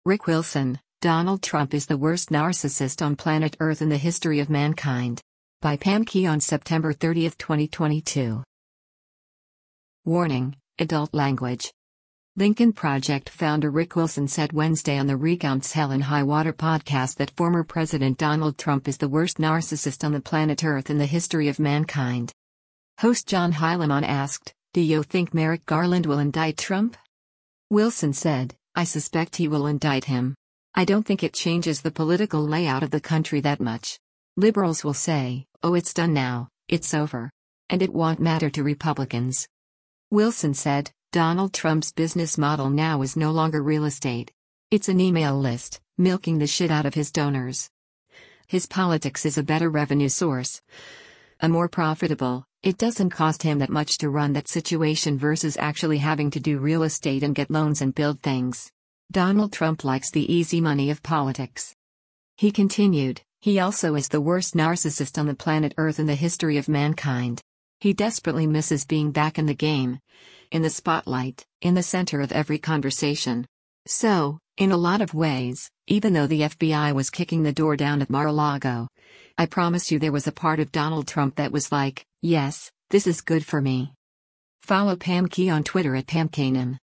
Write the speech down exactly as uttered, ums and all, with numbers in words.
Rick Wilson, Donald Trump is the worst narcissist on planet Earth in the history of mankind. By Pam Key on September thirtieth, twenty twenty-two. Warning: adult language. Lincoln Project founder Rick Wilson said Wednesday on the Recounts Hell and High Water podcast that former President Donald Trump is the worst narcissist on the planet Earth in the history of mankind. Host John Heilemann asked, "Do you think Merrick Garland will indict Trump?" Wilson said, "I suspect he will indict him. I don't think it changes the political layout of the country that much. Liberals will say, oh, it's done now, it's over. And it won't matter to Republicans." Wilson said, Donald Trump's business model now is no longer real estate. It's an email list, milking the shit out of his donors. His politics is a better revenue source. A more profitable, it doesn't cost him that much to run that situation versus actually having to do real estate and get loans and build things. Donald Trump likes the easy money of politics. He continued, he also is the worst narcissist on the planet Earth in the history of mankind. He desperately misses being back in the game. In the spotlight, in the center of every conversation. So, in a lot of ways, even though the F B I was kicking the door down at Mar-a-Lago, I promise you there was a part of Donald Trump that was like, yes, this is good for me. Follow Pam Key on Twitter at Pam Kanan.